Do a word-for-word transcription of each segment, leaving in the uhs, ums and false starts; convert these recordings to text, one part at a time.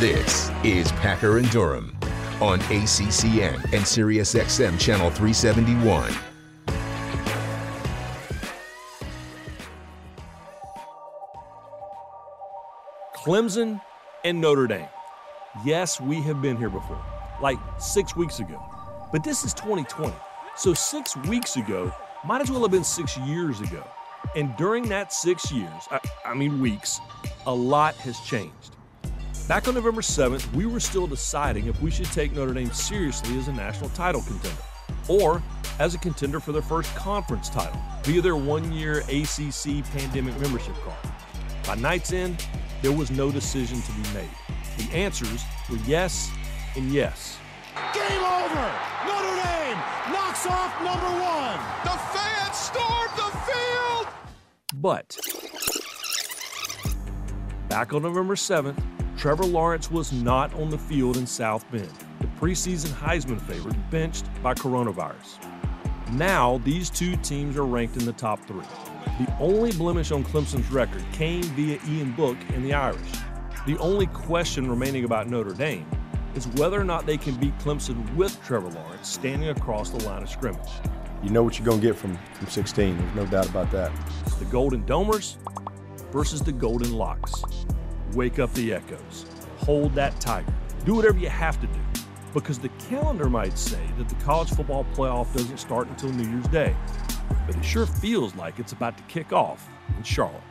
This is Packer and Durham on A C C N and Sirius X M Channel three seventy-one. Clemson and Notre Dame. Yes, we have been here before, like six weeks ago. But this is twenty twenty. So six weeks ago might as well have been six years ago. And during that six years, I, I mean weeks, a lot has changed. Back on November seventh, we were still deciding if we should take Notre Dame seriously as a national title contender or as a contender for their first conference title via their one-year A C C pandemic membership card. By night's end, there was no decision to be made. The answers were yes and yes. Game over! Notre Dame knocks off number one! The fans stormed the field! But back on November seventh, Trevor Lawrence was not on the field in South Bend, the preseason Heisman favorite benched by coronavirus. Now, these two teams are ranked in the top three. The only blemish on Clemson's record came via Ian Book and the Irish. The only question remaining about Notre Dame is whether or not they can beat Clemson with Trevor Lawrence standing across the line of scrimmage. You know what you're going to get from, from sixteen. There's no doubt about that. The Golden Domers versus the Golden Locks. Wake up the echoes. Hold that tiger. Do whatever you have to do, because the calendar might say that the college football playoff doesn't start until New Year's Day, but it sure feels like it's about to kick off in Charlotte.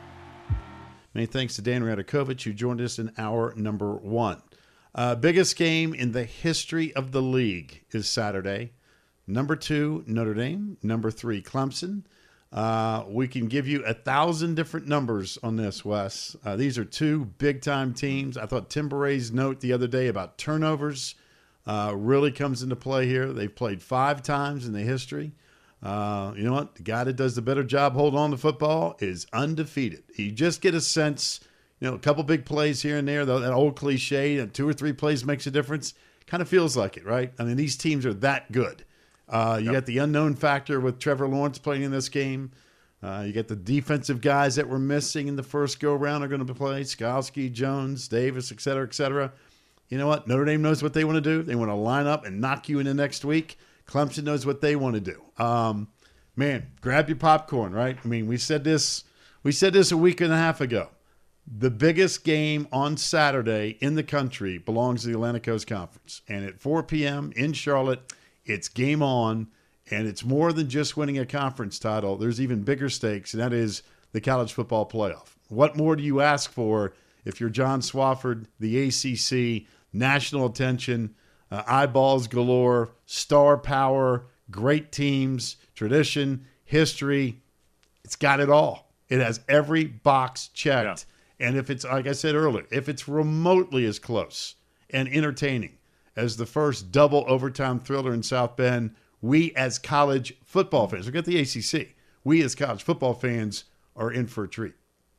Many thanks to Dan Radakovich, who joined us in hour number one. Uh, biggest game in the history of the league is Saturday. Number two, Notre Dame. Number three, Clemson. Uh, we can give you a thousand different numbers on this, Wes. Uh, these are two big-time teams. I thought Tim Baray's note the other day about turnovers uh, really comes into play here. They've played five times in the history. Uh, you know what? The guy that does the better job holding on to football is undefeated. You just get a sense, you know, a couple big plays here and there, that old cliche, that two or three plays makes a difference. Kind of feels like it, right? I mean, these teams are that good. Uh, you yep. got the unknown factor with Trevor Lawrence playing in this game. Uh, you get the defensive guys that were missing in the first go-round are going to play, Skalski, Jones, Davis, et cetera, et cetera. You know what? Notre Dame knows what they want to do. They want to line up and knock you in the next week. Clemson knows what they want to do. Um, man, grab your popcorn, right? I mean, we said this we said this a week and a half ago. The biggest game on Saturday in the country belongs to the Atlantic Coast Conference. And at four p.m. in Charlotte, it's game on, and it's more than just winning a conference title. There's even bigger stakes, and that is the college football playoff. What more do you ask for if you're John Swofford, the A C C, national attention, uh, eyeballs galore, star power, great teams, tradition, history? It's got it all. It has every box checked. Yeah. And if it's, like I said earlier, if it's remotely as close and entertaining as the first double overtime thriller in South Bend, we as college football fans, forget the A C C, we as college football fans are in for a treat.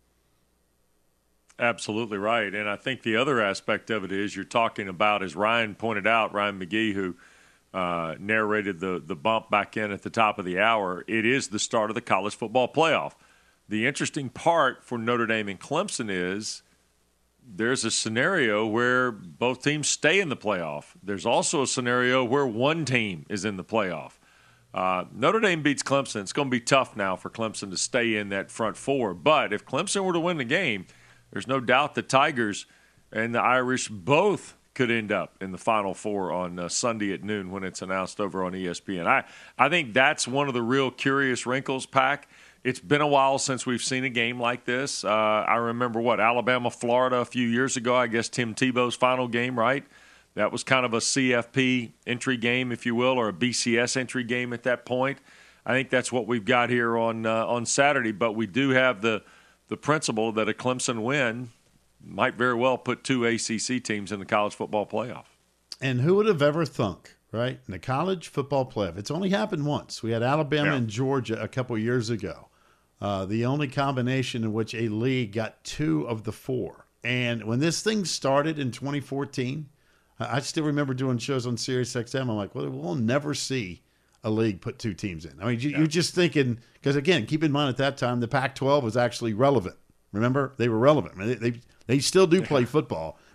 Absolutely right. And I think the other aspect of it is you're talking about, as Ryan pointed out, Ryan McGee, who uh, narrated the, the bump back in at the top of the hour, it is the start of the college football playoff. The interesting part for Notre Dame and Clemson is there's a scenario where both teams stay in the playoff. There's also a scenario where one team is in the playoff. Uh, Notre Dame beats Clemson. It's going to be tough now for Clemson to stay in that front four. But if Clemson were to win the game, there's no doubt the Tigers and the Irish both could end up in the Final Four on uh, Sunday at noon when it's announced over on E S P N. I, I think that's one of the real curious wrinkles, Pac. It's been a while since we've seen a game like this. Uh, I remember, what, Alabama, Florida a few years ago, I guess Tim Tebow's final game, right? That was kind of a C F P entry game, if you will, or a B C S entry game at that point. I think that's what we've got here on uh, on Saturday, but we do have the, the principle that a Clemson win might very well put two A C C teams in the college football playoff. And who would have ever thunk, right, in the college football playoff? It's only happened once. We had Alabama yeah. and Georgia a couple years ago. Uh, the only combination in which a league got two of the four. And when this thing started in twenty fourteen, I still remember doing shows on Sirius X M. I'm like, well, we'll never see a league put two teams in. I mean, you, yeah. you're just thinking, because, again, keep in mind at that time, the Pac twelve was actually relevant. Remember? They were relevant. I mean, they, they, they still do play football,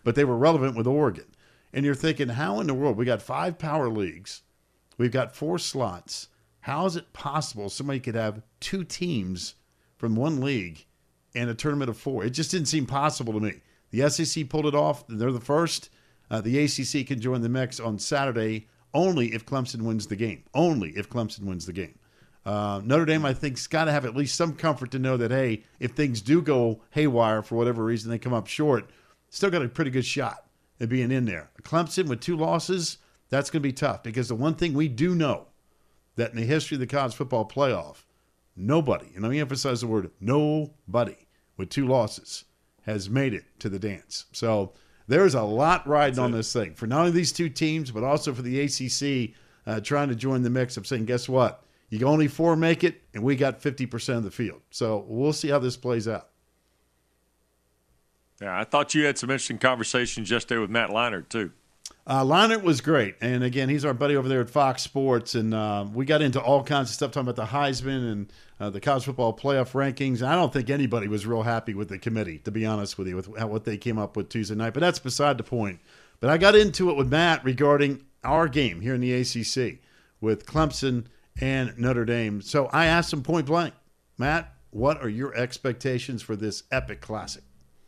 but they were relevant with Oregon. And you're thinking, how in the world? We got five power leagues. We've got four slots. How is it possible somebody could have two teams from one league and a tournament of four? It just didn't seem possible to me. The S E C pulled it off. They're the first. Uh, the A C C can join the mix on Saturday only if Clemson wins the game. Only if Clemson wins the game. Uh, Notre Dame, I think, has got to have at least some comfort to know that, hey, if things do go haywire for whatever reason, they come up short, still got a pretty good shot at being in there. Clemson with two losses, that's going to be tough because the one thing we do know that in the history of the college football playoff, nobody, and let me emphasize the word nobody with two losses has made it to the dance. So there's a lot riding That's on it. This thing for not only these two teams, but also for the A C C uh, trying to join the mix of saying, guess what? You can only four make it, and we got fifty percent of the field. So we'll see how this plays out. Yeah, I thought you had some interesting conversations yesterday with Matt Leinart, too. Uh, Leinart was great. And, again, he's our buddy over there at Fox Sports. And uh, we got into all kinds of stuff, talking about the Heisman and uh, the college football playoff rankings. And I don't think anybody was real happy with the committee, to be honest with you, with how, what they came up with Tuesday night. But that's beside the point. But I got into it with Matt regarding our game here in the A C C with Clemson and Notre Dame. So I asked him point blank, Matt, what are your expectations for this epic classic?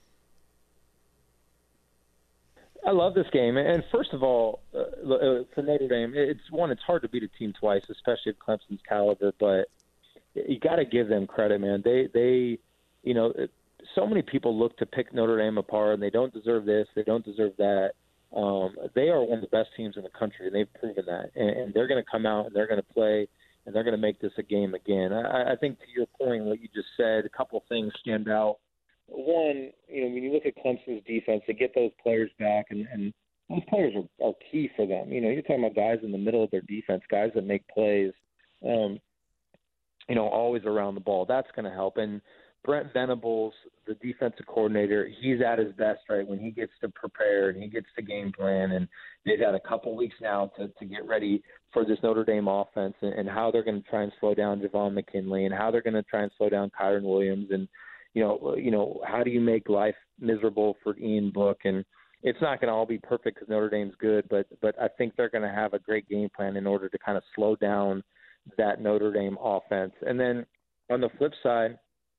I love this game, and first of all, uh, for Notre Dame, it's one. It's hard to beat a team twice, especially at Clemson's caliber. But you got to give them credit, man. They, they, you know, so many people look to pick Notre Dame apart, and they don't deserve this, they don't deserve that. Um, they are one of the best teams in the country, and they've proven that. And, and they're going to come out and they're going to play, and they're going to make this a game again. I, I think to your point, what you just said, a couple of things stand out. One, you know, when you look at Clemson's defense, they get those players back, and, and those players are, are key for them. You know, you're talking about guys in the middle of their defense, guys that make plays, um, you know, always around the ball. That's going to help. And Brent Venables, the defensive coordinator, he's at his best, right, when he gets to prepare and he gets to game plan. And they've had a couple weeks now to, to get ready for this Notre Dame offense and, and how they're going to try and slow down Javon McKinley and how they're going to try and slow down Kyron Williams and, You know, you know, how do you make life miserable for Ian Book? And it's not going to all be perfect because Notre Dame's good, but but I think they're going to have a great game plan in order to kind of slow down that Notre Dame offense. And then on the flip side,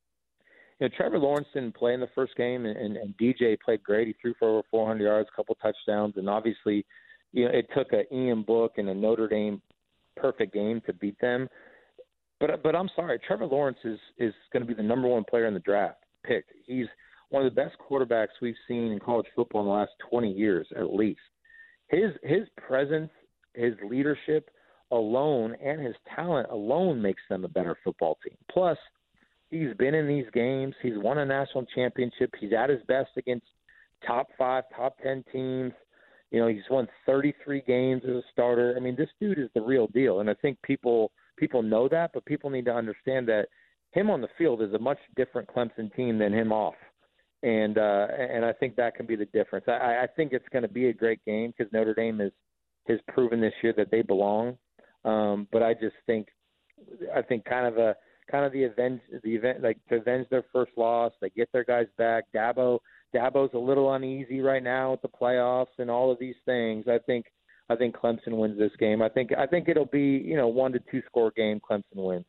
you know, Trevor Lawrence didn't play in the first game, and, and, and D J played great. He threw for over four hundred yards, a couple touchdowns, and obviously, you know, it took a Ian Book and a Notre Dame perfect game to beat them. But but I'm sorry, Trevor Lawrence is, is going to be the number one player in the draft picked. He's one of the best quarterbacks we've seen in college football in the last twenty years at least. His his presence, his leadership alone, and his talent alone makes them a better football team. Plus, he's been in these games. He's won a national championship. He's at his best against top five, top ten teams. You know, he's won thirty-three games as a starter. I mean, this dude is the real deal, and I think people – People know that, but people need to understand that him on the field is a much different Clemson team than him off. And uh, and I think that can be the difference. I, I think it's going to be a great game because Notre Dame has, has proven this year that they belong. Um, but I just think I think kind of a kind of the event the event like to avenge their first loss, they get their guys back. Dabo Dabo's a little uneasy right now with the playoffs and all of these things. I think I think Clemson wins this game. I think I think it'll be, you know, one to two score game. Clemson wins.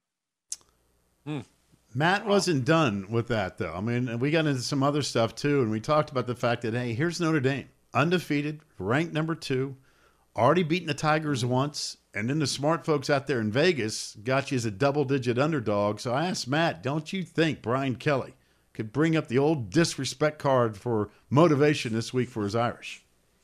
Hmm. Matt wasn't done with that, though. I mean, we got into some other stuff, too, and we talked about the fact that, hey, here's Notre Dame, undefeated, ranked number two, already beaten the Tigers once, and then the smart folks out there in Vegas got you as a double-digit underdog. So I asked Matt, don't you think Brian Kelly could bring up the old disrespect card for motivation this week for his Irish?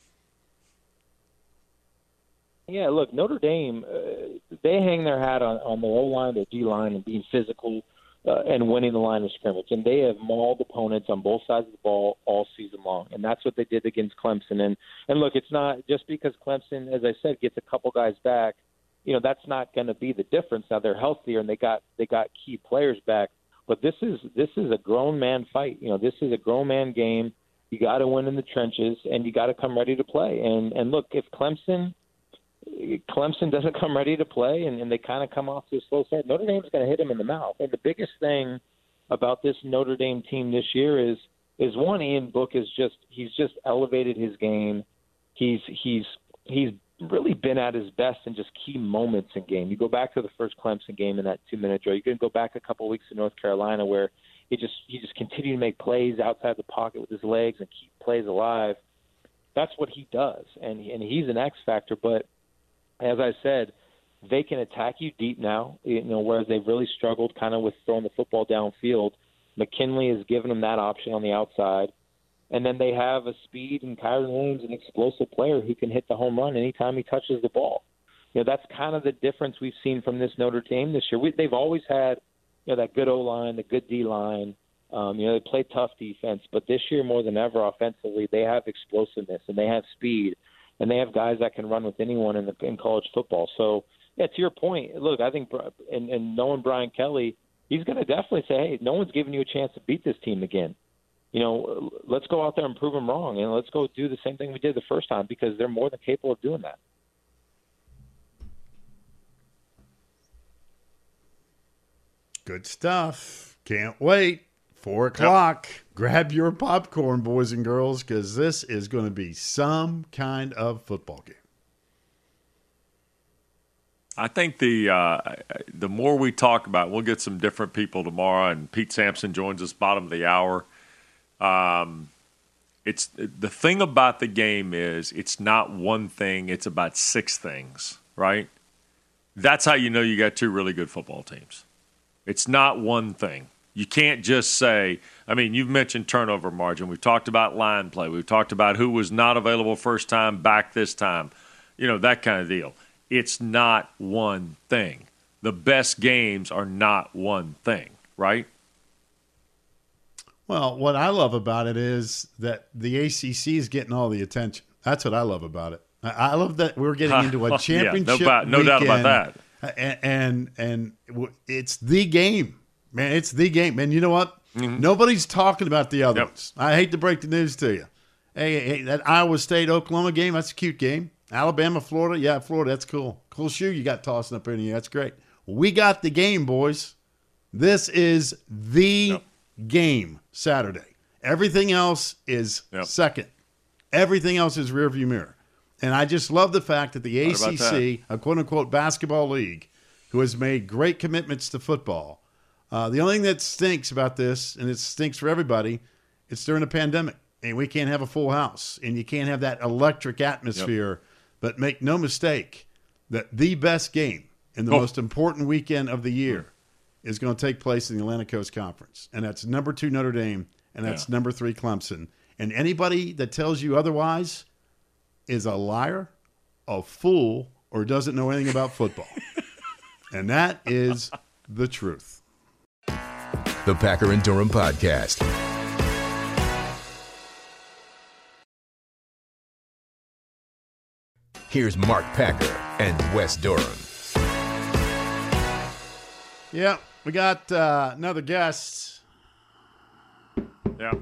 Yeah, look, Notre Dame, uh, they hang their hat on, on the O-line, their D-line, and being physical uh, and winning the line of scrimmage. And they have mauled opponents on both sides of the ball all season long. And that's what they did against Clemson. And, and look, it's not just because Clemson, as I said, gets a couple guys back, you know, that's not going to be the difference. Now they're healthier and they got they got key players back. But this is this is a grown man fight. You know, this is a grown man game. You got to win in the trenches, and you got to come ready to play. And and look, if Clemson – Clemson doesn't come ready to play and, and they kind of come off to a slow start, Notre Dame's going to hit them in the mouth. And the biggest thing about this Notre Dame team this year is is one, Ian Book is just he's just elevated his game. He's he's he's really been at his best in just key moments in game. You go back to the first Clemson game in that two-minute drill. You can go back a couple of weeks to North Carolina where he just he just continued to make plays outside the pocket with his legs and keep plays alive. That's what he does, and and he's an X factor. But as I said, they can attack you deep now. You know, whereas they've really struggled kind of with throwing the football downfield. McKinley has given them that option on the outside. And then they have a speed and Kyron Williams, an explosive player who can hit the home run anytime he touches the ball. You know, that's kind of the difference we've seen from this Notre Dame this year. We, they've always had, you know, that good O-line, the good D-line. Um, you know, they play tough defense. But this year more than ever offensively, they have explosiveness and they have speed. And they have guys that can run with anyone in, the, in college football. So, yeah, to your point, look, I think and, and knowing Brian Kelly, he's going to definitely say, hey, no one's giving you a chance to beat this team again. You know, let's go out there and prove them wrong, and let's go do the same thing we did the first time because they're more than capable of doing that. Good stuff. Can't wait. Four o'clock. Yep. Grab your popcorn, boys and girls, because this is going to be some kind of football game. I think the uh, the more we talk about it, we'll get some different people tomorrow, and Pete Sampson joins us bottom of the hour. Um, it's the thing about the game is it's not one thing; it's about six things, right? That's how you know you got two really good football teams. It's not one thing. You can't just say. I mean, you've mentioned turnover margin. We've talked about line play. We've talked about who was not available first time, back this time. You know, that kind of deal. It's not one thing. The best games are not one thing, right? Well, what I love about it is that the A C C is getting all the attention. That's what I love about it. I love that we're getting into a championship yeah, no, no doubt about that. And, and and it's the game, man. It's the game. And you know what? Mm-hmm. Nobody's talking about the other yep. ones. I hate to break the news to you. Hey, hey, that Iowa State-Oklahoma game, that's a cute game. Alabama, Florida, yeah, Florida, that's cool. Cool shoe you got tossing up in here. That's great. We got the game, boys. This is the yep. game Saturday. Everything else is yep. second. Everything else is rearview mirror. And I just love the fact that the A C C, a quote-unquote basketball league, who has made great commitments to football, uh, the only thing that stinks about this, and it stinks for everybody, it's during a pandemic. And we can't have a full house. And you can't have that electric atmosphere. Yep. But make no mistake that the best game in the oh. most important weekend of the year is going to take place in the Atlantic Coast Conference. And that's number two Notre Dame, and that's yeah. number three Clemson. And anybody that tells you otherwise is a liar, a fool, or doesn't know anything about football. And that is the truth. The Packer and Durham Podcast. Here's Mark Packer and Wes Durham. Yeah, we got uh, another guest. Yeah.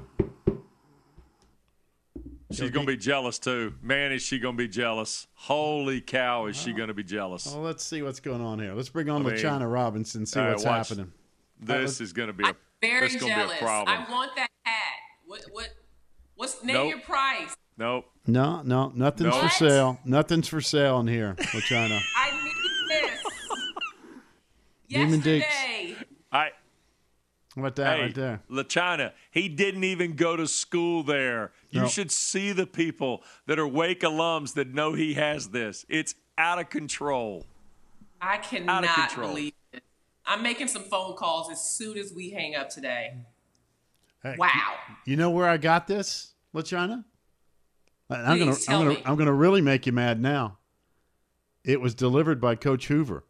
She's going to be jealous, too. Man, is she going to be jealous. Holy cow, is she going to be jealous. Well, let's see what's going on here. Let's bring on LaChina Robinson and see right, what's watch. happening. This right, is going to be a, I'm very this jealous. Be a problem. I want that hat. What, what, what's name nope. your price? Nope. No, no, nothing's nope. for sale. Nothing's for sale in here, LaChina. I need this. Demon Yesterday. I. What that hey, right there? LaChina, he didn't even go to school there. You nope. should see the people that are Wake alums that know he has this. It's out of control. I cannot believe it. I'm making some phone calls as soon as we hang up today. Hey, wow. You know where I got this, LaChina? I'm Please gonna, tell I'm gonna, me. I'm gonna really make you mad now. It was delivered by Coach Hoover.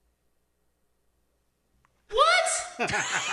What?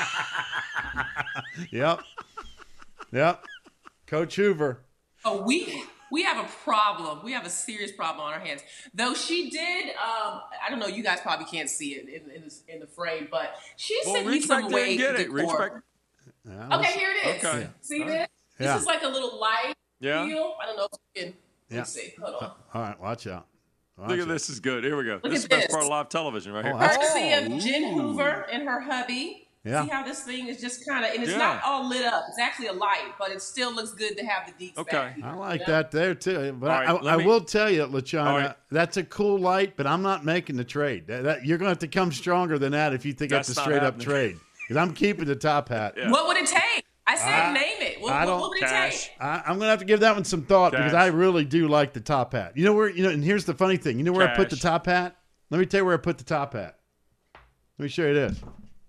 Yep. Yep. Coach Hoover. Oh, we we have a problem. We have a serious problem on our hands. Though she did, um, I don't know. You guys probably can't see it in in, this, in the frame, but she well, sent me some way get to it. Reach back. Yeah, okay, here it is. Okay. Yeah. See this? Yeah. This is like a little light yeah. wheel. I don't know if you can. Yeah. Let's see. Hold on. All right, watch out. Watch Look at out. this is good. Here we go. Look this is at the best this. part of live television right here. Oh, that's Courtesy oh, of Jen ooh. Hoover and her hubby. Yeah. See how this thing is just kind of, and it's Yeah. not all lit up. It's actually a light, but it still looks good to have the deets Okay. back. I like you know? that there too. But All right, I, let I me- will tell you, LaChana, All right. that's a cool light, but I'm not making the trade. That, that- you're going to have to come stronger than that if you think That's that's a not straight up happening. trade. Because I'm keeping the top hat. Yeah. What would it take? I said I- name it. What, I what, don't- what would it Cash. take? I, I'm going to have to give that one some thought because Cash. I really do like the top hat. You know where? You know, and here's the funny thing. You know where I put the Cash. top hat? Let me tell you where I put the top hat. Let me show you this.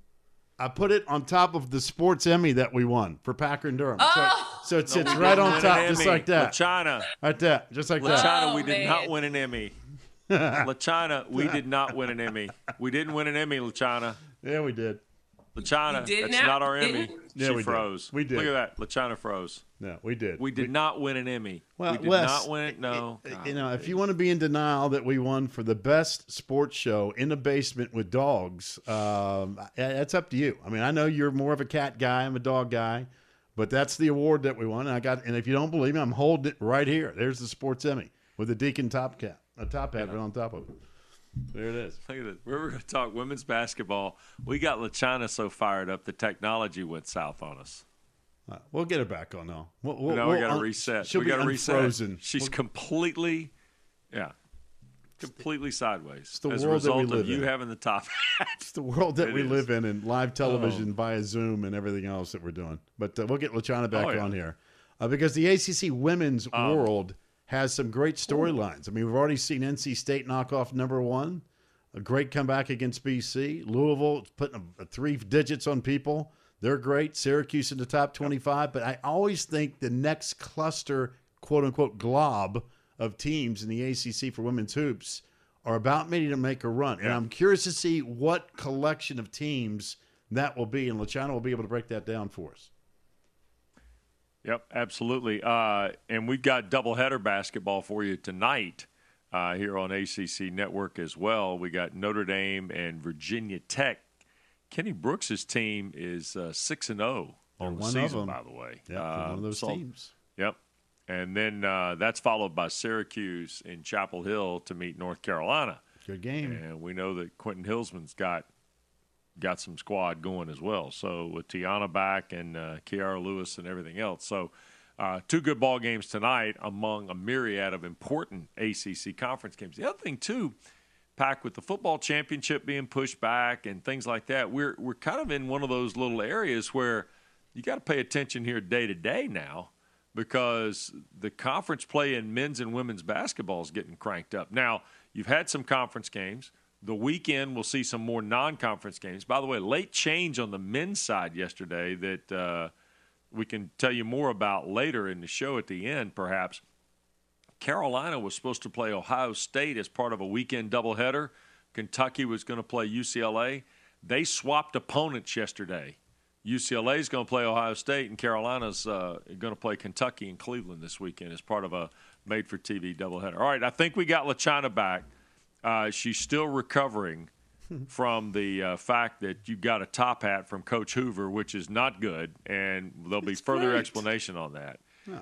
I put it on top of the sports Emmy that we won for Packer and Durham. Oh. So, so it sits We right didn't on win top, an just Emmy. like that. LaChina. Right there, just like that. LaChina, Oh, we did man. not win an Emmy. LaChina, we did not win an Emmy. We didn't win an Emmy, LaChina. Yeah, we did. LaChina, You did that's now? not our Didn't? Emmy. Yeah, she we did. froze. We did. Look at that. LaChina froze. No, we did. We did not win an Emmy. Well, we did Wes, not win it. No. You know, if you want to be in denial that we won for the best sports show in the basement with dogs, um, that's up to you. I mean, I know you're more of a cat guy. I'm a dog guy, but that's the award that we won. And I got. And if you don't believe me, I'm holding it right here. There's the sports Emmy with the Deacon top cap, a top hat right on top of it. There it is. Look at this. We were going to talk women's basketball. We got LaChina so fired up, the technology went south on us. Uh, we'll get her back on now. We'll, we'll, No, we'll, we got to uh, reset. She'll we be got to reset. unfrozen. She's We'll- completely, yeah, completely sideways the as a world that we result live of you in. having the top hat. It's the world that It we is. live in, and live television via Zoom and everything else that we're doing. But uh, we'll get LaChina back Oh, yeah. on here uh, because the A C C women's Um, world has some great storylines. I mean, we've already seen N C State knock off number one, a great comeback against B C. Louisville putting a, a three digits on people. They're great. Syracuse in the top twenty-five. But I always think the next cluster, quote unquote, glob of teams in the A C C for women's hoops are about ready to make a run. And I'm curious to see what collection of teams that will be. And LaChina will be able to break that down for us. Yep, absolutely. Uh, and we've got doubleheader basketball for you tonight uh, here on A C C Network as well. We got Notre Dame and Virginia Tech. Kenny Brooks' team is uh, six and zero on the one of season, them. by the way. Yeah, Uh, one of those so- teams. Yep. And then uh, that's followed by Syracuse in Chapel Hill to meet North Carolina. Good game. And we know that Quentin Hillsman's got got some squad going as well. So with Tiana back and uh, Kiara Lewis and everything else. So uh, two good ball games tonight among a myriad of important A C C conference games. The other thing, too, Pack, with the football championship being pushed back and things like that, we're we're kind of in one of those little areas where you got to pay attention here day to day now because the conference play in men's and women's basketball is getting cranked up. Now, you've had some conference games. The weekend we'll see some more non-conference games. By the way, late change on the men's side yesterday that uh, we can tell you more about later in the show at the end, perhaps. Carolina was supposed to play Ohio State as part of a weekend doubleheader. Kentucky was going to play U C L A. They swapped opponents yesterday. U C L A is going to play Ohio State, and Carolina's uh, going to play Kentucky and Cleveland this weekend as part of a made-for-T V doubleheader. All right, I think we got LaChina back. Uh, she's still recovering from the uh, fact that you got a top hat from Coach Hoover, which is not good, and there'll be It's further great. explanation on that. Oh.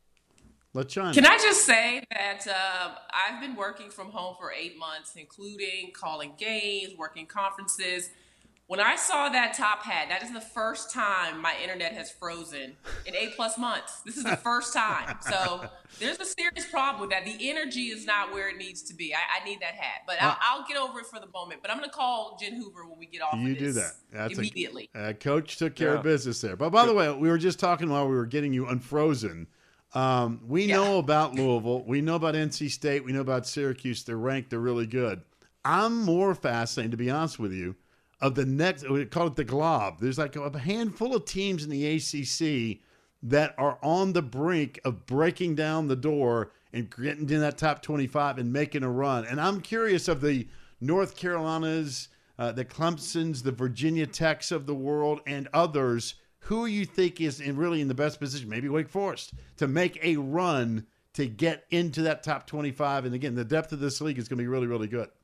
LaChina. Can I just say that um, I've been working from home for eight months, including calling games, working conferences. When I saw that top hat, that is the first time my internet has frozen in eight plus months. This is the first time. So there's a serious problem with that. The energy is not where it needs to be. I, I need that hat. But I'll, I'll get over it for the moment. But I'm going to call Jen Hoover when we get off You of do this that. That's immediately. A, uh, Coach took care Yeah. of business there. But by the way, we were just talking while we were getting you unfrozen. Um, we Yeah. know about Louisville. We know about N C State. We know about Syracuse. They're ranked. They're really good. I'm more fascinated, to be honest with you, of the next, we call it the glob. There's like a handful of teams in the A C C that are on the brink of breaking down the door and getting in that top twenty-five and making a run. And I'm curious of the North Carolinas, uh, the Clemsons, the Virginia Techs of the world, and others. Who you think is in really in the best position, maybe Wake Forest, to make a run to get into that top twenty-five? And again, the depth of this league is going to be really, really good.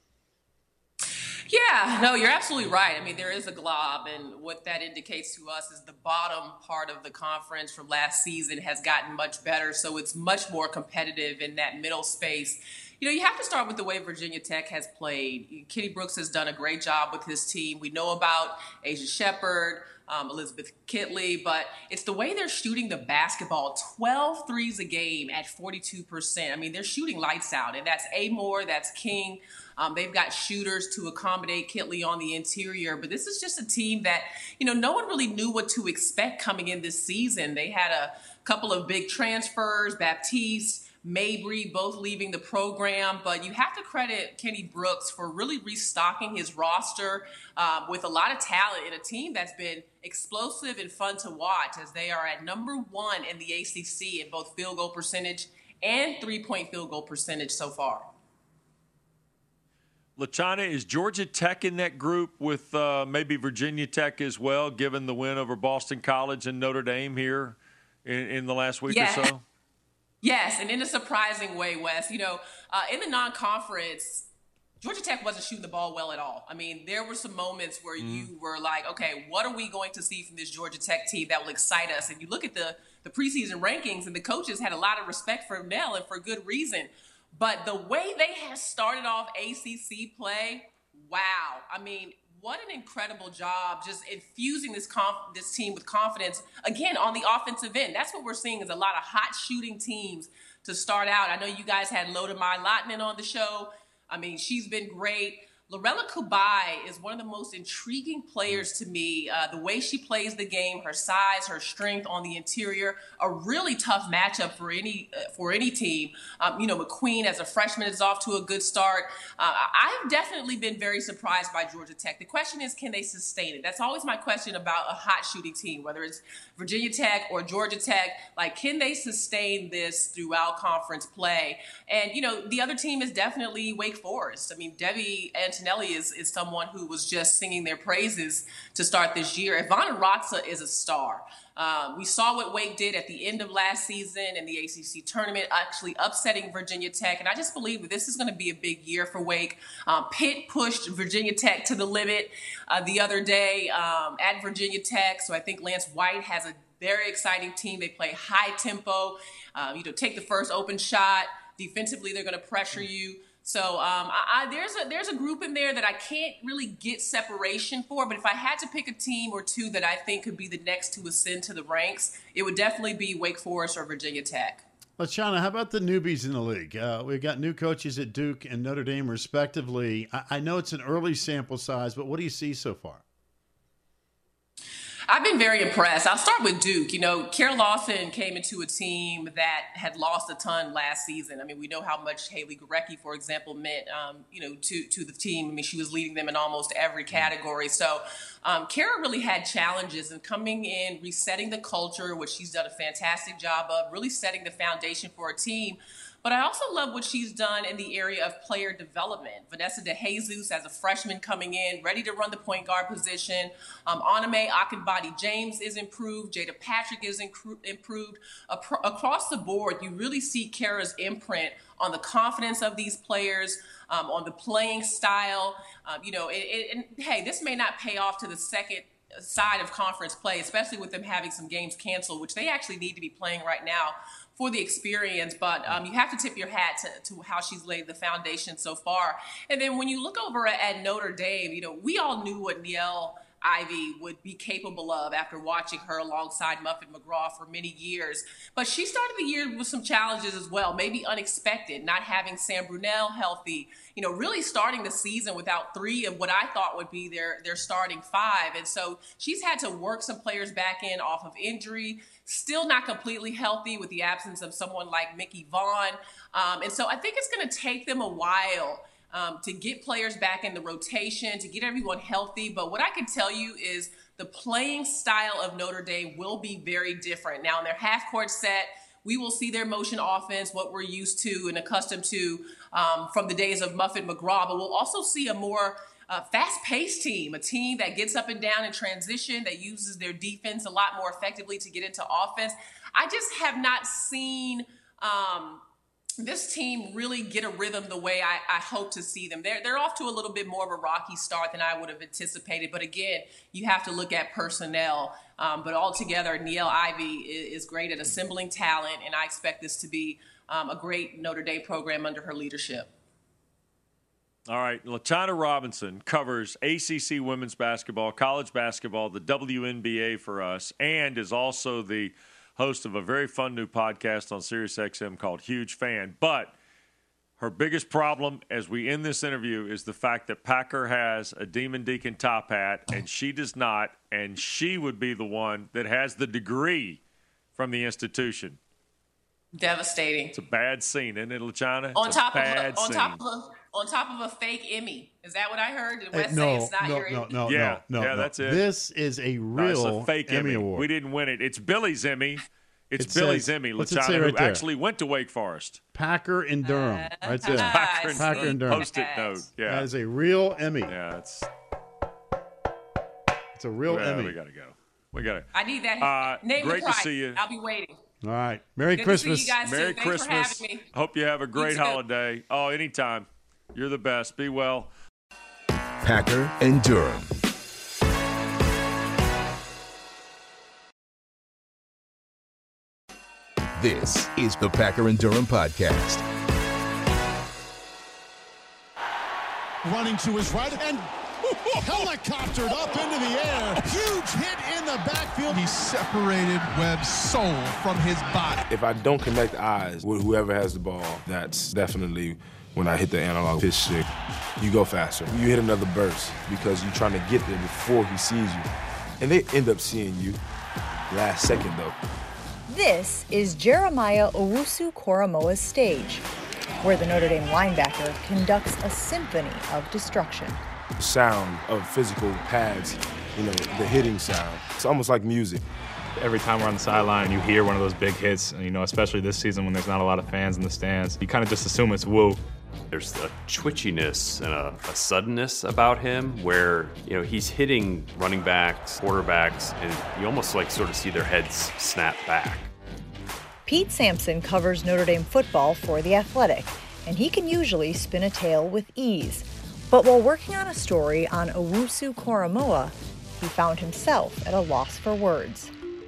Yeah, no, you're absolutely right. I mean, there is a glob, and what that indicates to us is the bottom part of the conference from last season has gotten much better, so it's much more competitive in that middle space. you know, you have to start with the way Virginia Tech has played. Kenny Brooks has done a great job with his team. We know about Asia Shepherd, um, Elizabeth Kitley, but it's the way they're shooting the basketball. twelve threes a game at forty-two percent. I mean, they're shooting lights out, and that's Amore, that's King. Um, they've got shooters to accommodate Kitley on the interior, but this is just a team that, you know, no one really knew what to expect coming in this season. They had a couple of big transfers, Baptiste, Mabry, both leaving the program, but you have to credit Kenny Brooks for really restocking his roster um, with a lot of talent in a team that's been explosive and fun to watch, as they are at number one in the A C C in both field goal percentage and three-point field goal percentage so far. LaChina, is Georgia Tech in that group with uh, maybe Virginia Tech as well, given the win over Boston College and Notre Dame here in, in the last week yeah. or so? Yes, and in a surprising way, Wes. You know, uh, in the non-conference, Georgia Tech wasn't shooting the ball well at all. I mean, there were some moments where mm. you were like, okay, what are we going to see from this Georgia Tech team that will excite us? And you look at the, the preseason rankings, and the coaches had a lot of respect for Nell, and for good reason. But the way they have started off A C C play, wow. I mean, what an incredible job just infusing this conf- this team with confidence, again, on the offensive end. That's what we're seeing is a lot of hot shooting teams to start out. I know you guys had Loda Mai Lottinen on the show. I mean, she's been great. Lorella Kubai is one of the most intriguing players to me. Uh, the way she plays the game, her size, her strength on the interior, a really tough matchup for any uh, for any team. Um, you know, McQueen as a freshman is off to a good start. Uh, I've definitely been very surprised by Georgia Tech. The question is, can they sustain it? That's always my question about a hot shooting team, whether it's Virginia Tech or Georgia Tech. Like, can they sustain this throughout conference play? And, you know, the other team is definitely Wake Forest. I mean, Debbie Antonelli is, is someone who was just singing their praises to start this year. Ivana Ratza is a star. Um, we saw what Wake did at the end of last season in the A C C tournament, actually upsetting Virginia Tech. And I just believe that this is going to be a big year for Wake. Um, Pitt pushed Virginia Tech to the limit uh, the other day um, at Virginia Tech. So I think Lance White has a very exciting team. They play high tempo. Uh, you know, take the first open shot. Defensively, they're going to pressure you. So um, I, I, there's a there's a group in there that I can't really get separation for. But if I had to pick a team or two that I think could be the next to ascend to the ranks, it would definitely be Wake Forest or Virginia Tech. LaChina, how about the newbies in the league? Uh, we've got new coaches at Duke and Notre Dame, respectively. I, I know it's an early sample size, but what do you see so far? I've been very impressed. I'll start with Duke. You know, Kara Lawson came into a team that had lost a ton last season. I mean, we know how much Haley Gorecki, for example, meant, um, you know, to, to the team. I mean, she was leading them in almost every category. So um, Kara really had challenges in coming in, resetting the culture, which she's done a fantastic job of, really setting the foundation for a team. But I also love what she's done in the area of player development. Vanessa DeJesus as a freshman coming in, ready to run the point guard position. Um, Anime Akinbadi James is improved. Jada Patrick is incru- improved. Apro- across the board, you really see Kara's imprint on the confidence of these players, um, on the playing style. Um, you know, it, it, and hey, this may not pay off to the second side of conference play, especially with them having some games canceled, which they actually need to be playing right now for the experience. But um, you have to tip your hat to, to how she's laid the foundation so far. And then when you look over at, at Notre Dame, you know, we all knew what Niele Ivey would be capable of after watching her alongside Muffet McGraw for many years. But she started the year with some challenges as well, maybe unexpected, not having Sam Brunel healthy, you know, really starting the season without three of what I thought would be their, their starting five. And so she's had to work some players back in off of injury, still not completely healthy with the absence of someone like Mickey Vaughn. Um, and so I think it's going to take them a while Um, to get players back in the rotation, to get everyone healthy. But what I can tell you is the playing style of Notre Dame will be very different. Now, in their half-court set, we will see their motion offense, what we're used to and accustomed to um, from the days of Muffet McGraw. But we'll also see a more uh, fast-paced team, a team that gets up and down in transition, that uses their defense a lot more effectively to get into offense. I just have not seen um, – this team really get a rhythm the way I, I hope to see them. They're, they're off to a little bit more of a rocky start than I would have anticipated. But again, you have to look at personnel. Um, but altogether, Niele Ivey is, is great at assembling talent, and I expect this to be um, a great Notre Dame program under her leadership. All right, LaChina Robinson covers A C C women's basketball, college basketball, the W N B A for us, and is also the host of a very fun new podcast on SiriusXM called Huge Fan. But her biggest problem as we end this interview is the fact that Packer has a Demon Deacon top hat and she does not, and she would be the one that has the degree from the institution. Devastating. It's a bad scene, isn't it, LaChina? On it's top a of bad a, on scene. top of a, on top of a fake Emmy. Is that what I heard? Did Wes Uh, say no, it's not no, your no, Emmy? no, Yeah, no, no, yeah, no. that's it. This is a No, real it's a fake Emmy, Emmy. award. We didn't win it. It's Billy's Emmy. It's It Billy's says- Emmy, what's it say LaChina, right who there? actually went to Wake Forest. Packer and Durham. Right there. Ah, Packer and Packer and Durham. Post-it note. Yeah. That is a real Emmy. Yeah, it's It's a real yeah, Emmy. we got to go. We got to. I need that. Uh, Name great the to price. see you. I'll be waiting. All right. Merry Good Christmas. to see you guys Merry too. Thanks Christmas. for having me. Hope you have a great too. holiday. Oh, anytime. You're the best. Be well. Packer and Durham. This is the Packer and Durham podcast. Running to his right and helicoptered up into the air. Huge hit in the backfield. He separated Webb's soul from his body. If I don't connect eyes with whoever has the ball, that's definitely when I hit the analog pitch stick. You go faster. You hit another burst because you're trying to get there before he sees you. And they end up seeing you last second, though. This is Jeremiah Owusu-Koramoah's stage, where the Notre Dame linebacker conducts a symphony of destruction. The sound of physical pads, you know, the hitting sound. It's almost like music. Every time we're on the sideline, you hear one of those big hits, you know, especially this season when there's not a lot of fans in the stands. You kind of just assume it's woo. There's a twitchiness and a, a suddenness about him where, you know, he's hitting running backs, quarterbacks, and you almost like sort of see their heads snap back. Pete Sampson covers Notre Dame football for The Athletic, and he can usually spin a tale with ease. But while working on a story on Owusu-Koramoah, he found himself at a loss for words.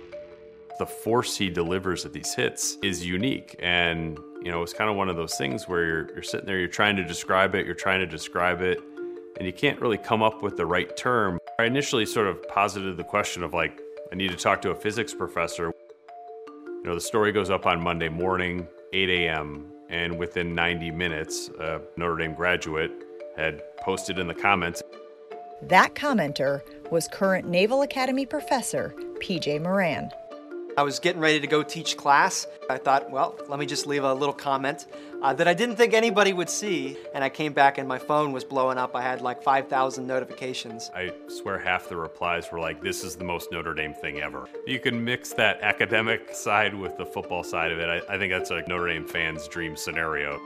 The force he delivers at these hits is unique, and you know, it's kind of one of those things where you're, you're sitting there, you're trying to describe it, you're trying to describe it, and you can't really come up with the right term. I initially sort of posited the question of like, I need to talk to a physics professor. You know, the story goes up on Monday morning, eight a.m., and within ninety minutes, a Notre Dame graduate had posted in the comments. That commenter was current Naval Academy professor P J Moran. I was getting ready to go teach class. I thought, well, let me just leave a little comment uh, that I didn't think anybody would see. And I came back and my phone was blowing up. I had like five thousand notifications. I swear half the replies were like, this is the most Notre Dame thing ever. You can mix that academic side with the football side of it. I, I think that's a Notre Dame fan's dream scenario.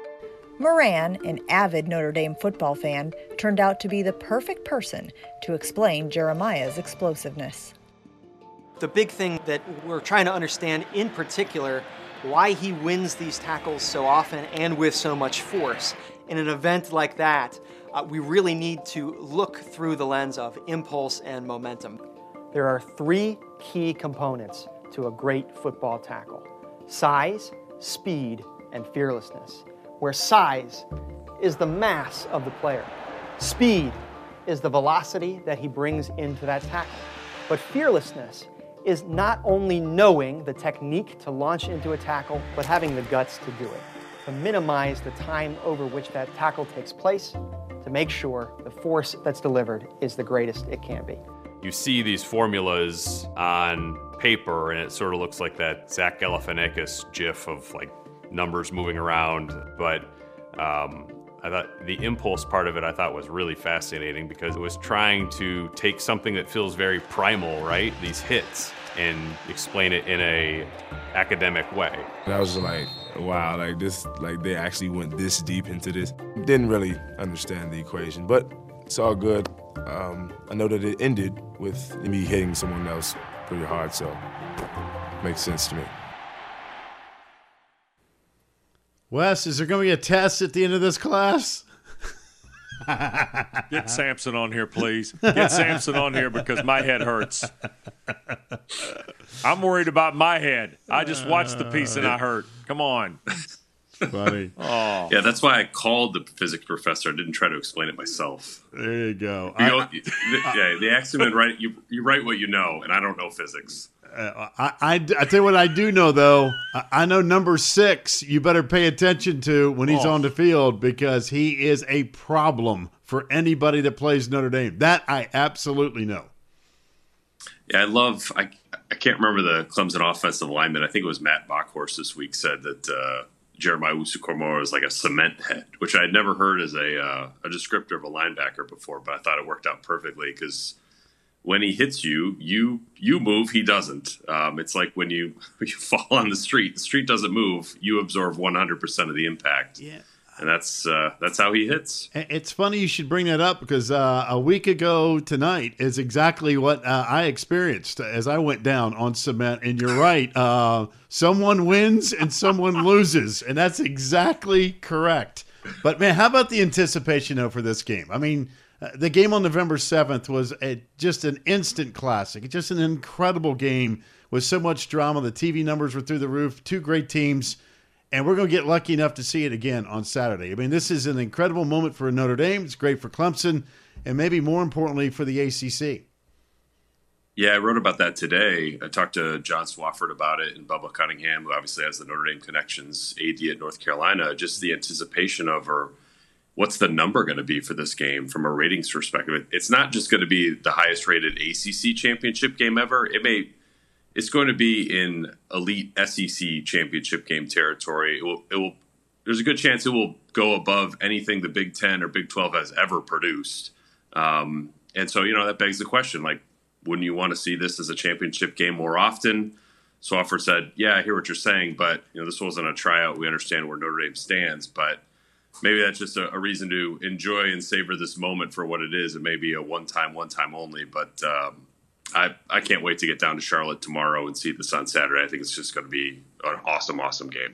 Moran, an avid Notre Dame football fan, turned out to be the perfect person to explain Jeremiah's explosiveness. The big thing that we're trying to understand in particular, why he wins these tackles so often and with so much force. In an event like that, uh, we really need to look through the lens of impulse and momentum. There are three key components to a great football tackle: size, speed, and fearlessness. Where size is the mass of the player. Speed is the velocity that he brings into that tackle. But fearlessness is not only knowing the technique to launch into a tackle, but having the guts to do it, to minimize the time over which that tackle takes place, to make sure the force that's delivered is the greatest it can be. You see these formulas on paper, and it sort of looks like that Zach Galifianakis gif of like numbers moving around, but um, I thought the impulse part of it I thought was really fascinating because it was trying to take something that feels very primal, right? These hits, and explain it in a academic way. And I was like, wow, like this, like they actually went this deep into this. Didn't really understand the equation, but it's all good. Um, I know that it ended with me hitting someone else pretty hard, so it makes sense to me. Wes, is there going to be a test at the end of this class? Get Sampson on here, please. Get Sampson on here because my head hurts. I'm worried about my head. I just watched the piece and I hurt. Come on. Funny. Oh. Yeah, that's why I called the physics professor. I didn't try to explain it myself. There you go. You know, the, yeah, the axiom, right? You you write what you know, and I don't know physics. Uh, I, I, I tell you what I do know, though. I, I know number six you better pay attention to when he's Oh. on the field because he is a problem for anybody that plays Notre Dame. That I absolutely know. Yeah, I love. I I can't remember the Clemson offensive lineman. I think it was Matt Bockhorst this week said that uh, Jeremiah Owusu-Koramoah is like a cement head, which I had never heard as a uh, a descriptor of a linebacker before. But I thought it worked out perfectly because when he hits you, you you move, he doesn't. Um, it's like when you you fall on the street. The street doesn't move. You absorb one hundred percent of the impact. Yeah. And that's uh, that's how he hits. It's funny you should bring that up because uh, a week ago tonight is exactly what uh, I experienced as I went down on cement. And you're right. Uh, someone wins and someone loses. And that's exactly correct. But, man, how about the anticipation, though, for this game? I mean, uh, the game on November seventh was a, just an instant classic. Just an incredible game with so much drama. The T V numbers were through the roof. Two great teams. And we're going to get lucky enough to see it again on Saturday. I mean, this is an incredible moment for Notre Dame. It's great for Clemson, and maybe more importantly for the A C C. Yeah, I wrote about that today. I talked to John Swafford about it and Bubba Cunningham, who obviously has the Notre Dame connections, A D at North Carolina. Just the anticipation of, or what's the number going to be for this game from a ratings perspective? It's not just going to be the highest rated A C C championship game ever. It may... It's going to be in elite S E C championship game territory. It will, it will. There's a good chance it will go above anything the Big Ten or Big twelve has ever produced. Um, and so, you know, that begs the question: like, wouldn't you want to see this as a championship game more often? Swafford said, "Yeah, I hear what you're saying, but you know, this wasn't a tryout. We understand where Notre Dame stands, but maybe that's just a, a reason to enjoy and savor this moment for what it is. It may be a one-time, one-time only, but." Um, I, I can't wait to get down to Charlotte tomorrow and see this on Saturday. I think it's just going to be an awesome, awesome game.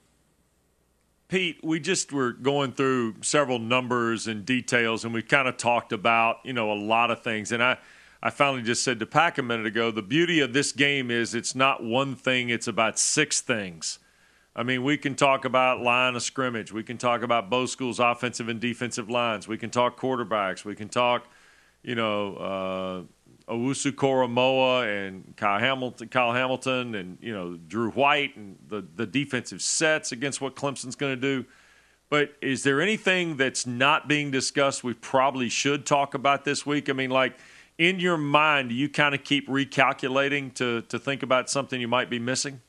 Pete, we just were going through several numbers and details, and we kind of talked about, you know, a lot of things. And I, I finally just said to Pack a minute ago, the beauty of this game is it's not one thing, it's about six things. I mean, we can talk about line of scrimmage. We can talk about both schools' offensive and defensive lines. We can talk quarterbacks. We can talk, you know, uh, Owusu-Koramoah and Kyle Hamilton, Kyle Hamilton, and you know Drew White and the the defensive sets against what Clemson's going to do. But is there anything that's not being discussed we probably should talk about this week? I mean, like in your mind, do you kind of keep recalculating to to think about something you might be missing?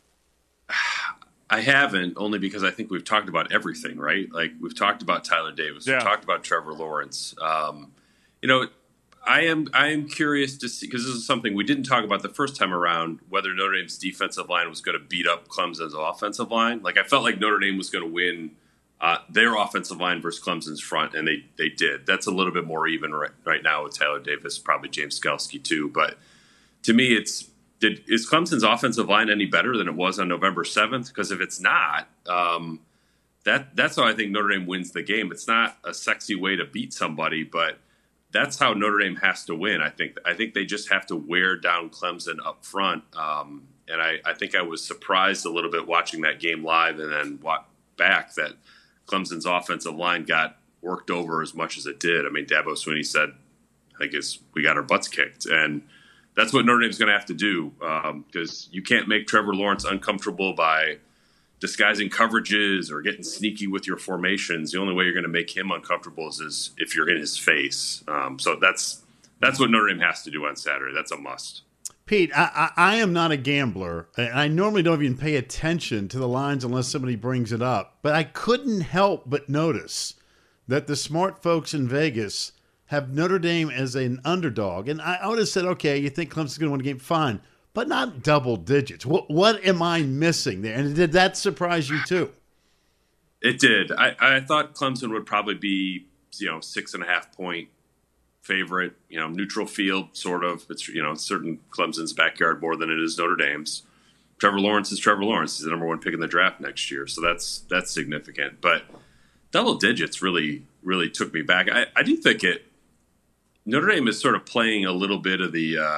I haven't, only because I think we've talked about everything, right? Like we've talked about Tyler Davis, Yeah. we've talked about Trevor Lawrence. Um, you know. I am I am curious to see, because this is something we didn't talk about the first time around, whether Notre Dame's defensive line was going to beat up Clemson's offensive line. Like I felt like Notre Dame was going to win uh, their offensive line versus Clemson's front, and they they did. That's a little bit more even right, right now with Tyler Davis, probably James Skalski too. But to me, it's did is Clemson's offensive line any better than it was on November seventh? Because if it's not, um, that that's how I think Notre Dame wins the game. It's not a sexy way to beat somebody, but that's how Notre Dame has to win. I think I think they just have to wear down Clemson up front. Um, and I, I think I was surprised a little bit watching that game live and then wa- back that Clemson's offensive line got worked over as much as it did. I mean, Dabo Swinney said, I think it's, we got our butts kicked. And that's what Notre Dame's going to have to do because um, you can't make Trevor Lawrence uncomfortable by disguising coverages or getting sneaky with your formations. The only way you're going to make him uncomfortable is, is if you're in his face. Um, so that's that's what Notre Dame has to do on Saturday. That's a must. Pete, I, I, I am not a gambler, and I normally don't even pay attention to the lines unless somebody brings it up. But I couldn't help but notice that the smart folks in Vegas have Notre Dame as an underdog. And I, I would have said, okay, you think Clemson's going to win a game? Fine. But not double digits. What what am I missing there? And did that surprise you too? It did. I, I thought Clemson would probably be, you know, six and a half point favorite. You know, neutral field, sort of. It's, you know, certain Clemson's backyard more than it is Notre Dame's. Trevor Lawrence is Trevor Lawrence. He's the number one pick in the draft next year, so that's that's significant. But double digits really really took me back. I, I do think it. Notre Dame is sort of playing a little bit of the. Uh,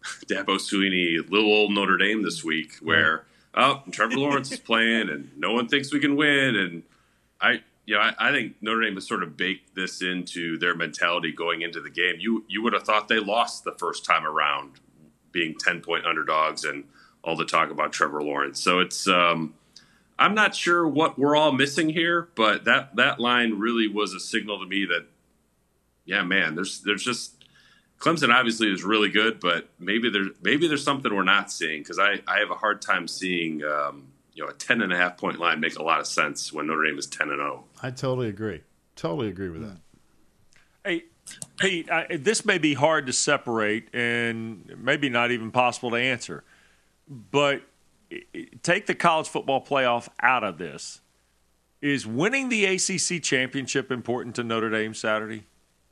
Dabo Swinney, little old Notre Dame this week, where oh Trevor Lawrence is playing and no one thinks we can win, and I. You know, I, I think Notre Dame has sort of baked this into their mentality going into the game. You you would have thought they lost the first time around, being ten-point underdogs and all the talk about Trevor Lawrence. So it's um, I'm not sure what we're all missing here, but that, that line really was a signal to me that, yeah, man, there's there's just Clemson obviously is really good, but maybe there's maybe there's something we're not seeing, because I, I have a hard time seeing um, you know a ten and a half point line make a lot of sense when Notre Dame is ten and zero. I totally agree. Totally agree with that. Hey, Pete, I, this may be hard to separate and maybe not even possible to answer, but take the college football playoff out of this. Is winning the A C C championship important to Notre Dame Saturday?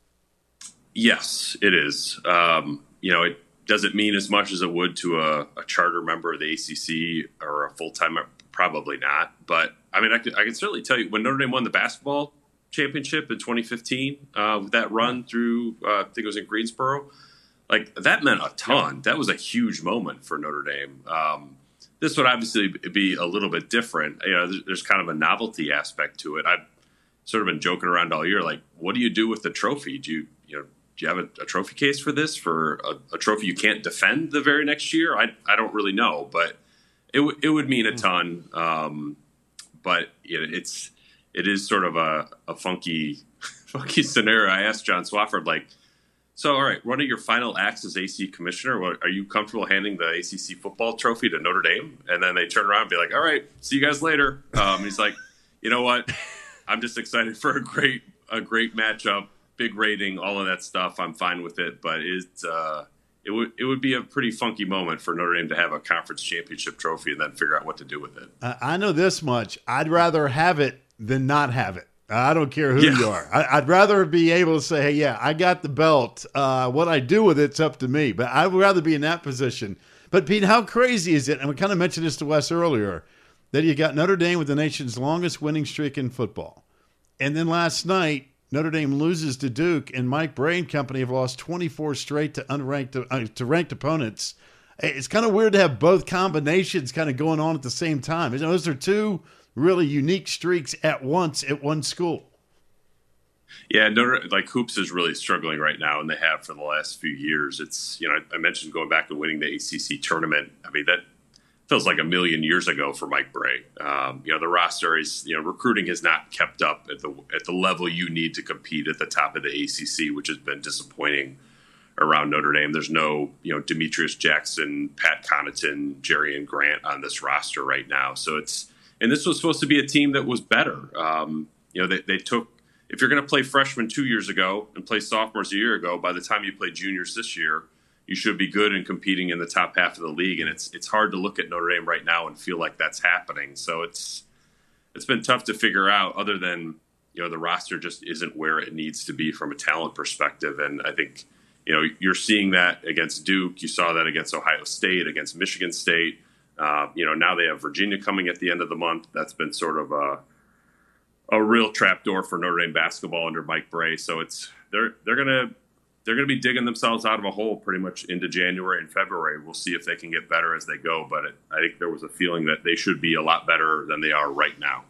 Yes, it is. Um, you know, it doesn't mean as much as it would to a, a charter member of the A C C or a full-time member. Probably not. But, I mean, I can, I can certainly tell you, when Notre Dame won the basketball championship in twenty fifteen, uh, with that run through, uh, I think it was in Greensboro, like, that meant a ton. That was a huge moment for Notre Dame. Um, this would obviously be a little bit different. You know, there's, there's kind of a novelty aspect to it. I've sort of been joking around all year, like, what do you do with the trophy? Do you, you know, do you have a, a trophy case for this, for a, a trophy you can't defend the very next year? I I don't really know, but it w- it would mean a ton. Um, but you know, it's it is sort of a, a funky funky scenario. I asked John Swofford, like, so all right, one of your final acts as A C commissioner, what, are you comfortable handing the A C C football trophy to Notre Dame? And then they turn around and be like, all right, see you guys later. Um, he's like, you know what? I'm just excited for a great a great matchup. Big rating, all of that stuff. I'm fine with it, but it's uh, it would it would be a pretty funky moment for Notre Dame to have a conference championship trophy and then figure out what to do with it. Uh, I know this much: I'd rather have it than not have it. I don't care who yeah. you are. I, I'd rather be able to say, "Hey, yeah, I got the belt. Uh, what I do with it's up to me." But I would rather be in that position. But Pete, how crazy is it? And we kind of mentioned this to Wes earlier, that you got Notre Dame with the nation's longest winning streak in football, and then last night Notre Dame loses to Duke, and Mike Brey and company have lost twenty-four straight to unranked uh, to ranked opponents. It's kind of weird to have both combinations kind of going on at the same time. You know, those are two really unique streaks at once at one school. Yeah, Notre, like hoops is really struggling right now, and they have for the last few years. It's, you know, I mentioned going back and winning the A C C tournament. I mean, that feels like a million years ago for Mike Brey. Um, you know, the roster is, you know, recruiting has not kept up at the at the level you need to compete at the top of the A C C, which has been disappointing around Notre Dame. There's no, you know, Demetrius Jackson, Pat Connaughton, Jerry Grant on this roster right now. So it's, and this was supposed to be a team that was better. Um, you know, they, they took, if you're going to play freshmen two years ago and play sophomores a year ago, by the time you play juniors this year, you should be good and competing in the top half of the league. And it's it's hard to look at Notre Dame right now and feel like that's happening. So it's it's been tough to figure out, other than, you know, the roster just isn't where it needs to be from a talent perspective. And I think, you know, you're seeing that against Duke. You saw that against Ohio State, against Michigan State. Uh, you know, now they have Virginia coming at the end of the month. That's been sort of a a real trapdoor for Notre Dame basketball under Mike Brey. So it's they're they're gonna they're gonna be digging themselves out of a hole pretty much into January and February. We'll see if they can get better as they go, but it, I think there was a feeling that they should be a lot better than they are right now.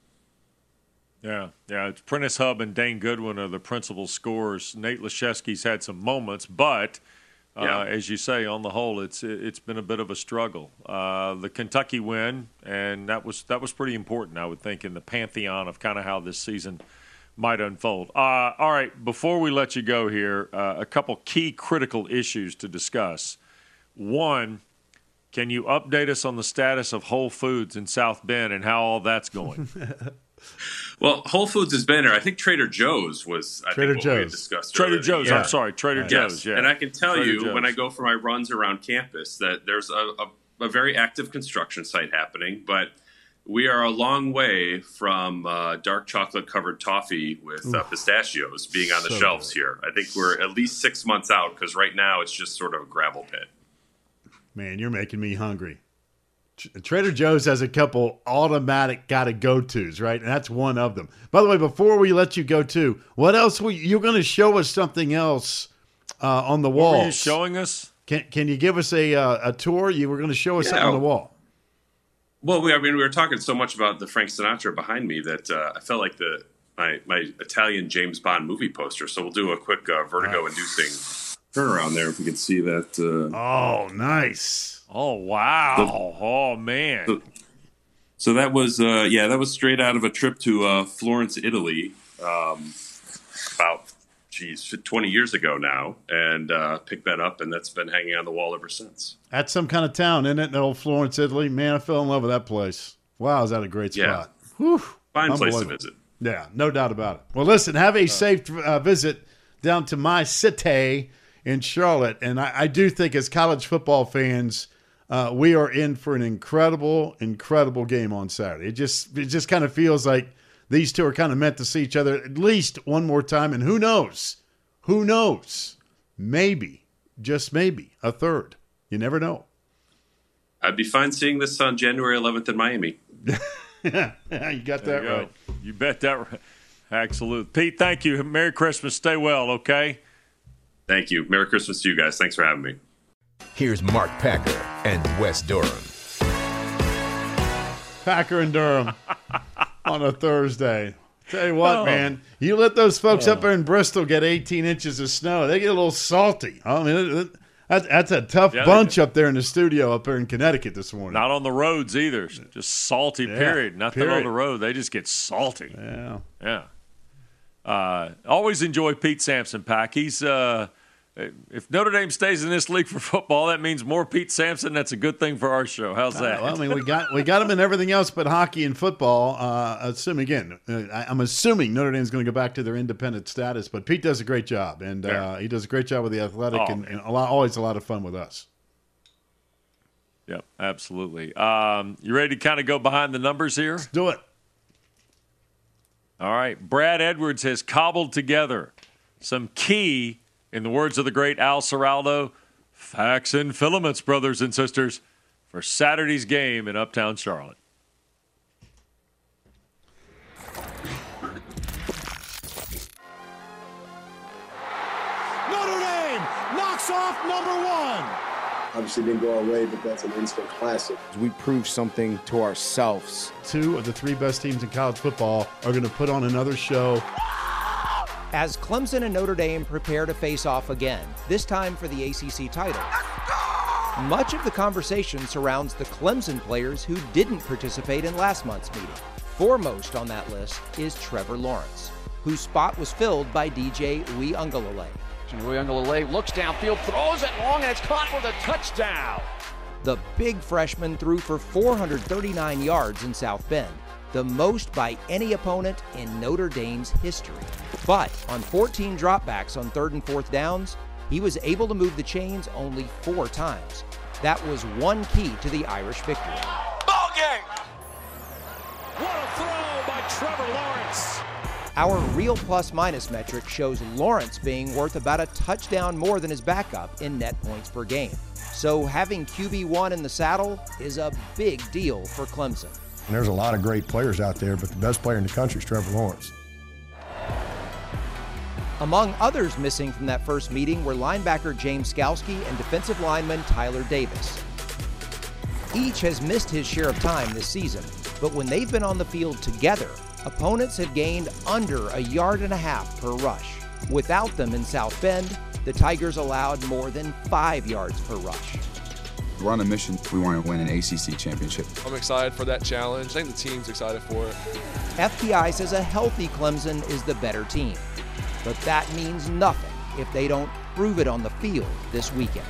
Yeah, yeah. It's Prentice Hub and Dane Goodwin are the principal scorers. Nate Laszewski's had some moments, but uh, yeah. as you say, on the whole, it's it's been a bit of a struggle. Uh, the Kentucky win, and that was that was pretty important, I would think, in the pantheon of kind of how this season might unfold. Uh, all right, before we let you go here, uh, a couple key critical issues to discuss. One, can you update us on the status of Whole Foods in South Bend and how all that's going? Well, Whole Foods has been there. I think Trader Joe's was I Trader think what Joe's. we had discussed Trader earlier. Joe's, Yeah. I'm sorry, Trader Yes. Joe's, yeah. And I can tell Trader you Joe's. when I go for my runs around campus that there's a, a, a very active construction site happening, but we are a long way from uh, dark chocolate covered toffee with uh, pistachios being on the So shelves good. here. I think we're at least six months out, because right now it's just sort of a gravel pit. Man, you're making me hungry. Trader Joe's has a couple automatic gotta go tos, right? And that's one of them. By the way, before we let you go to, what else? Were you, you're going to show us something else uh, on the wall? What were you showing us? Can Can you give us a uh, a tour? You were going to show us Yeah. something on the wall. Well, we, I mean, we were talking so much about the Frank Sinatra behind me that uh, I felt like the my my Italian James Bond movie poster. So we'll do a quick uh, vertigo-inducing turnaround there if we can see that. Uh, oh, nice! Oh wow! The, oh man! So, so that was uh, yeah, that was straight out of a trip to uh, Florence, Italy, um, about geez, twenty years ago now, and uh, picked that up, and that's been hanging on the wall ever since. That's some kind of town, isn't it? In old Florence, Italy. Man, I fell in love with that place. Wow, is that a great Yeah. spot? Whew. Fine place to Unbelievable. visit. Yeah, no doubt about it. Well, listen, have a safe uh, visit down to my city in Charlotte. And I, I do think as college football fans, uh, we are in for an incredible, incredible game on Saturday. It just, it just kind of feels like these two are kind of meant to see each other at least one more time. And who knows? Who knows? Maybe, just maybe, a third. You never know. I'd be fine seeing this on January eleventh in Miami. Yeah, you got There that you go. right. You bet that right. Absolutely. Pete, thank you. Merry Christmas. Stay well, okay? Thank you. Merry Christmas to you guys. Thanks for having me. Here's Mark Packer and Wes Durham. Packer and Durham on a Thursday. Tell you what, Oh. man, you let those folks Oh. up there in Bristol get eighteen inches of snow. They get a little salty. I mean, it- it- that's, that's a tough Yeah, they bunch up there in the studio up there in Connecticut this morning. Not on the roads either. Just salty, Yeah, period. Nothing period. on the road. They just get salty. Yeah. Yeah. Uh, always enjoy Pete Sampson, Pack. He's uh, if Notre Dame stays in this league for football, that means more Pete Sampson. That's a good thing for our show. How's that? Uh, well, I mean, we got we got him in everything else but hockey and football. Uh, assuming again, uh, I, I'm assuming Notre Dame's going to go back to their independent status. But Pete does a great job, and uh, Yeah. he does a great job with the Athletic, Oh, and, man. and a lot, always a lot of fun with us. Yep, absolutely. Um, you ready to kind of go behind the numbers here? Let's do it. All right. Brad Edwards has cobbled together some key, in the words of the great Al Serraldo, facts and filaments, brothers and sisters, for Saturday's game in Uptown Charlotte. Notre Dame knocks off number one. Obviously didn't go our way, but that's an instant classic. We proved something to ourselves. Two of the three best teams in college football are going to put on another show. As Clemson and Notre Dame prepare to face off again, this time for the A C C title. Much of the conversation surrounds the Clemson players who didn't participate in last month's meeting. Foremost on that list is Trevor Lawrence, whose spot was filled by D J Uiagalelei. Uiagalelei looks downfield, throws it long, and it's caught for the touchdown. The big freshman threw for four hundred thirty-nine yards in South Bend, the most by any opponent in Notre Dame's history. But on fourteen dropbacks on third and fourth downs, he was able to move the chains only four times. That was one key to the Irish victory. Ball game! What a throw by Trevor Lawrence! Our real plus-minus metric shows Lawrence being worth about a touchdown more than his backup in net points per game. So having Q B one in the saddle is a big deal for Clemson. And there's a lot of great players out there, but the best player in the country is Trevor Lawrence. Among others missing from that first meeting were linebacker James Skalski and defensive lineman Tyler Davis. Each has missed his share of time this season, but when they've been on the field together, opponents have gained under a yard and a half per rush. Without them in South Bend, the Tigers allowed more than five yards per rush. We're on a mission. We want to win an A C C championship. I'm excited for that challenge. I think the team's excited for it. F P I says a healthy Clemson is the better team, but that means nothing if they don't prove it on the field this weekend.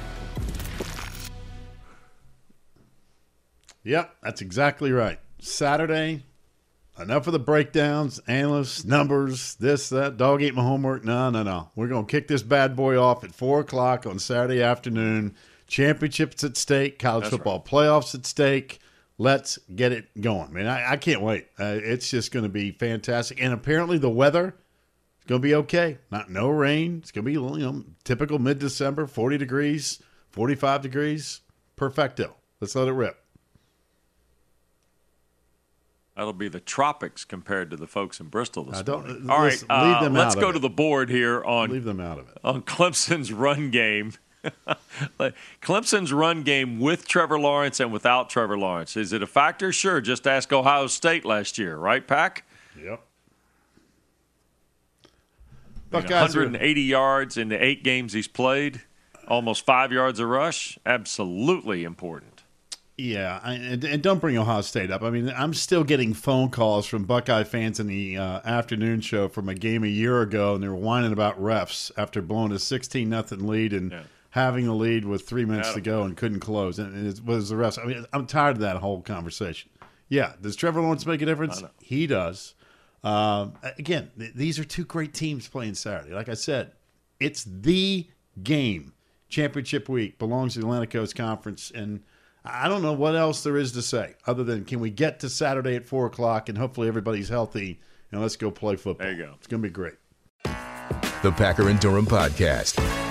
Yep, that's exactly right. Saturday, enough of the breakdowns, analysts, numbers, this, that, dog ate my homework. No, no, no. We're going to kick this bad boy off at four o'clock on Saturday afternoon. Championships at stake, college That's football playoffs at stake. Let's get it going, man. I, I can't wait. Uh, it's just going to be fantastic. And apparently the weather is going to be okay. Not no rain. It's going to be, you know, typical mid-December, forty degrees, forty-five degrees. Perfecto. Let's let it rip. That'll be the tropics compared to the folks in Bristol this I don't- morning. All right, listen, leave uh, them let's out go of to it. the board here on Leave them out of it. on Clemson's run game. Clemson's run game with Trevor Lawrence and without Trevor Lawrence. Is it a factor? Sure. Just ask Ohio State last year, right, Pack? Yep. I mean, one hundred eighty yards in the eight games he's played, almost five yards a rush. Absolutely important. Yeah, I, and, and don't bring Ohio State up. I mean, I'm still getting phone calls from Buckeye fans in the uh, afternoon show from a game a year ago, and they were whining about refs after blowing a sixteen nothing lead and yeah. having a lead with three minutes to go and couldn't close. And it was the refs. I mean, I'm tired of that whole conversation. Yeah, does Trevor Lawrence make a difference? He does. Um, again, th- these are two great teams playing Saturday. Like I said, it's the game. Championship week belongs to the Atlantic Coast Conference, and I don't know what else there is to say other than can we get to Saturday at four o'clock and hopefully everybody's healthy and let's go play football. There you go. It's going to be great. The Packer and Durham Podcast.